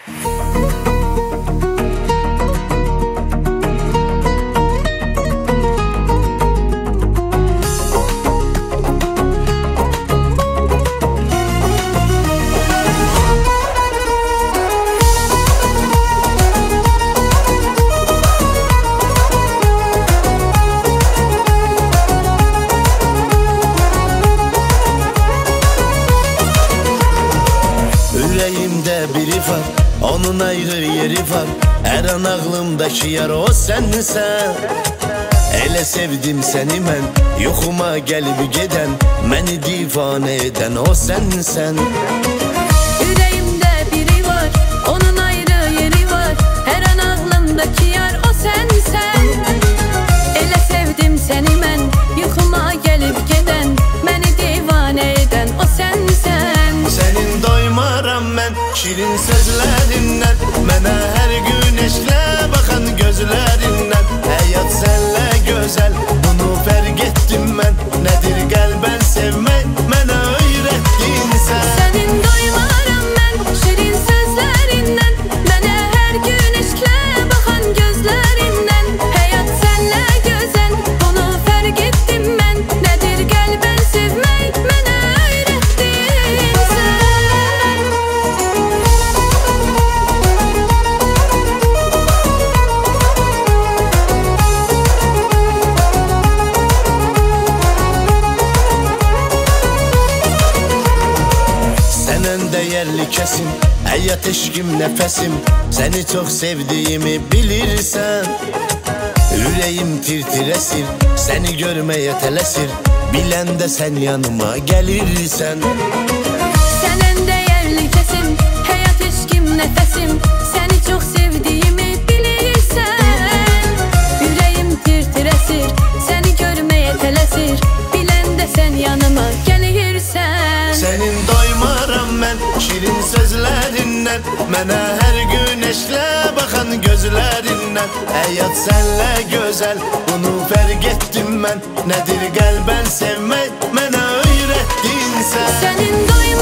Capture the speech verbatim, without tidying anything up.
Yüreğimde biri var, onun ayrı yeri var. Her an ağlımdaki yer o sensen. Elə sevdim seni mən, yoxuma gəlib gedən, məni divane eden o sensen. Yüreğimde biri var, onun ayrı yeri var. Her an ağlımdaki yer o sensen. Elə sevdim seni mən, yoxuma gəlib gedən, məni divane eden o sensen. Senin doymaram mən, şirin sözlərindən, mənə hər gün eşlə baxan gözlərindən. Həyat sənlə gözəl, bunu fərq etdim mən. Nədir qəlbən sevmək, mənə öyrətdin sən. Senin doymaram mən, şirin sözlərindən, mənə hər gün eşklə baxan gözlərindən. Həyat sənlə gözəl, bunu fərq etdim mən. Nədir qəlbən sevmək, mənə öyrətdin sən. Sənin dəyərli kəsim, həyat eşqim nəfəsim. Səni çox sevdiyimi bilirsən. Ürəyim tir-tir əsir, səni görməyə tələsir. Biləndə sən yanıma gəlirsən. Sənin dəyərli kəsim, həyat eşqim nəfəsim. Səni çox sevdiyimi bilirsən. Ürəyim tir-tir əsir, səni görməyə tələsir. Biləndə sən yanıma gəlirsən. Senin doymaram mən, şirin sözlərindən, mənə hər gün eşlə baxan gözlərindən. Həyat sənlə gözəl, bunu fərq etdim mən. Nədir qəlbən sevmək, mənə öyrətdin sən. Sənin doymaram